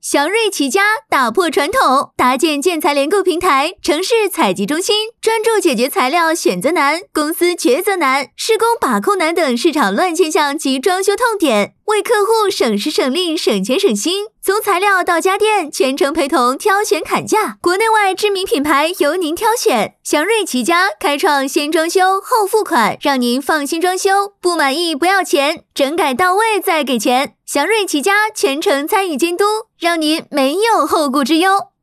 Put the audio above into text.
祥瑞齐家打破传统，搭建建材联购平台、城市采集中心，专注解决材料选择难、公司抉择难、施工把控难等市场乱现象及装修痛点，为客户省时省力、省钱省心。从材料到家电，全程陪同挑选砍价，国内外知名品牌由您挑选。祥瑞齐家开创先装修后付款，让您放心装修，不满意不要钱，整改到位再给钱。祥瑞齐家全程参与监督，让您没有后顾之忧。